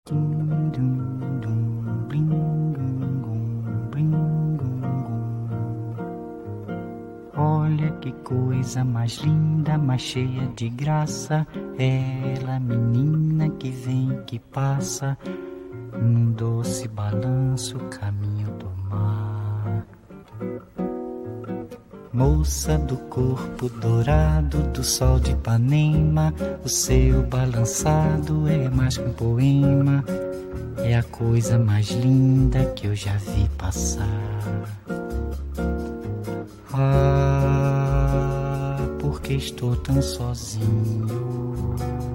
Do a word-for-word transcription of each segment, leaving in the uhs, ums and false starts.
Olha que coisa mais linda, mais cheia de graça, ela, menina que vem, que passa, num doce balanço, caminho do mar. Moça do corpo dourado do sol de Ipanema, o seu balançado é mais que um poema, é a coisa mais linda que eu já vi passar. Ah, porque estou tão sozinho.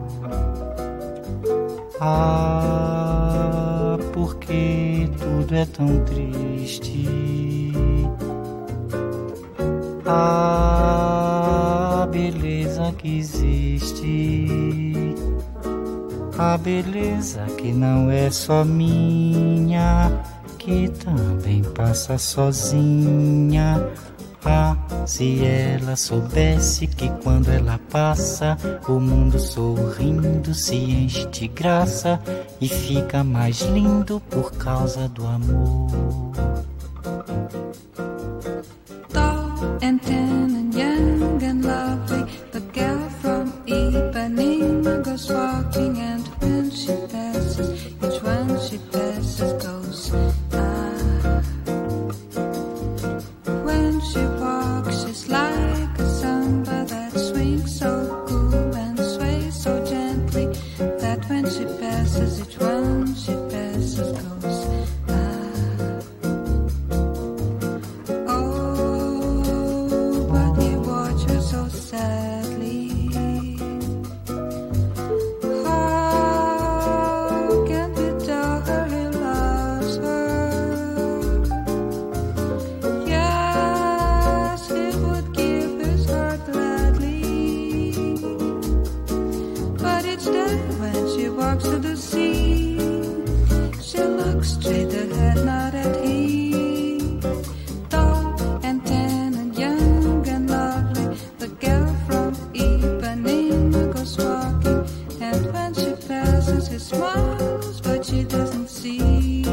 Ah, porque tudo é tão triste. Ah, beleza que existe. A beleza que não é só minha, que também passa sozinha. Ah, se ela soubesse que quando ela passa, o mundo sorrindo se enche de graça e fica mais lindo por causa do amor. Tall and tan and young and lovely, the girl from Ipanema goes walking, and when she passes, each one she passes goes ah. When she walks, she's like a samba that swings so cool and sways so gently, that when she passes, each one she passes goes ah. Oh, but he watched her so sadly. How can we tell her he loves her? Yes, he would give his heart gladly. But each day when she walks to the sea, she looks straight ahead, not at him. Tall and tan and young and lovely, the girl from Ipanema goes walking, and when she passes, he smiles, but she doesn't see.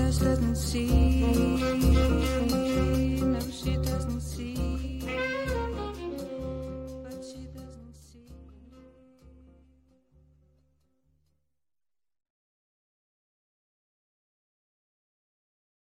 just doesn't see.